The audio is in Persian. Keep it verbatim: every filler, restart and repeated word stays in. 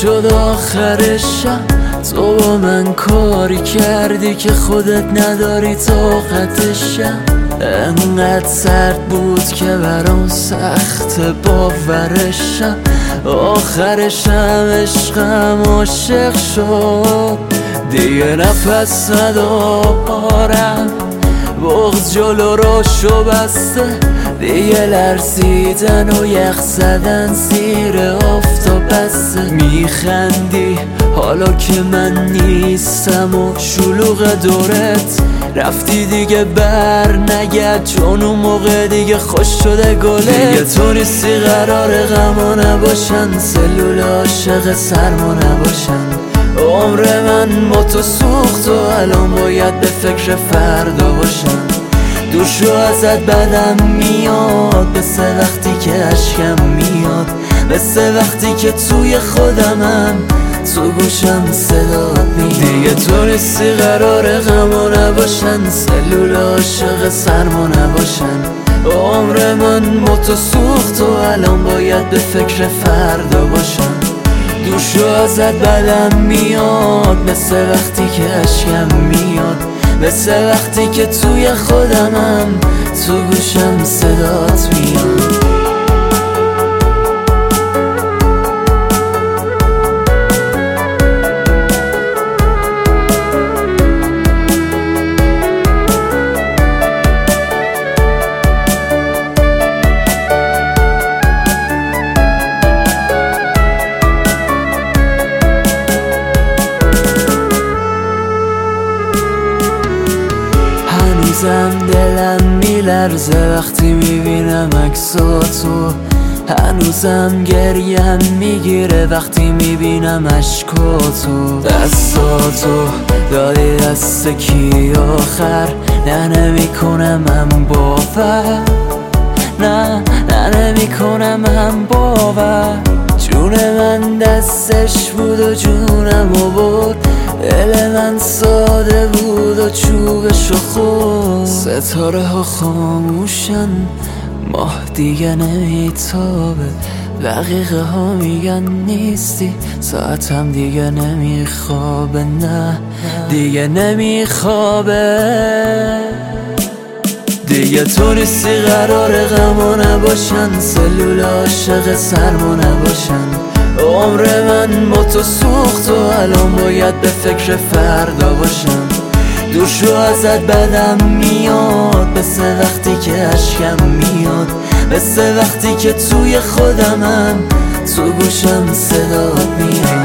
شد آخرشم تو با من کاری کردی که خودت نداری طاقتشم. انقدر سرد بود که برام سخت باورشم. آخرشم عشقم عاشق شد دیگه نفس ندارم. بغض جلو راشو بسته دیگه لرزیدن و یخ زدن زیر آفتاب بسته. میخندی حالا که من نیستم و شلوغ دورت رفتی دیگه بر نگرد چون اون موقع دیگه خوش شده گلت. دیگه تو نیستی قرار غما نباشن سلول عاشق سرما نباشن. عمر من با تو سوخت و الان باید به فکر فردا باشم. دوشو ازت بدم میاد مثل وقتی که اشکم میاد. مثل وقتی که توی خودمم تو گوشم صدات میاد. دیگه تو نیستی قرار غما نباشن سلول عاشق سرما نباشن. عمر من با تو سوخت و الان باید به فکر فردا باشم. دوشو ازت بدم میاد مثل وقتی که اشکم میاد. مثل وقتی که توی خودمم تو گوشم صدات میاد. هنوزم دلم میلرزه وقتی میبینم عکساتو. هنوزم گریم میگیره وقتی میبینم عشقاتو. دستاتو دادی دست کی آخر نه نمیکنم من باور. نه نه نمیکنم من باور. جون من دستش بود و جونم و برد. دل من ساده بود و چوبشو خورد. ستاره ها خاموشن ماه دیگه نمیتابه. دقیقه ها میگن نیستی ساعتم دیگه نمیخوابه. نه دیگه نمیخوابه. دیگه تو نیستی قرار غما نباشن سلول عاشق سرما نباشن. عمر من با تو سوخت و الان باید به فکر فردا باشم. دوشو ازت بدم میاد مثل وقتی که اشکم میاد. مثل وقتی که توی خودمم تو گوشم صدات میاد.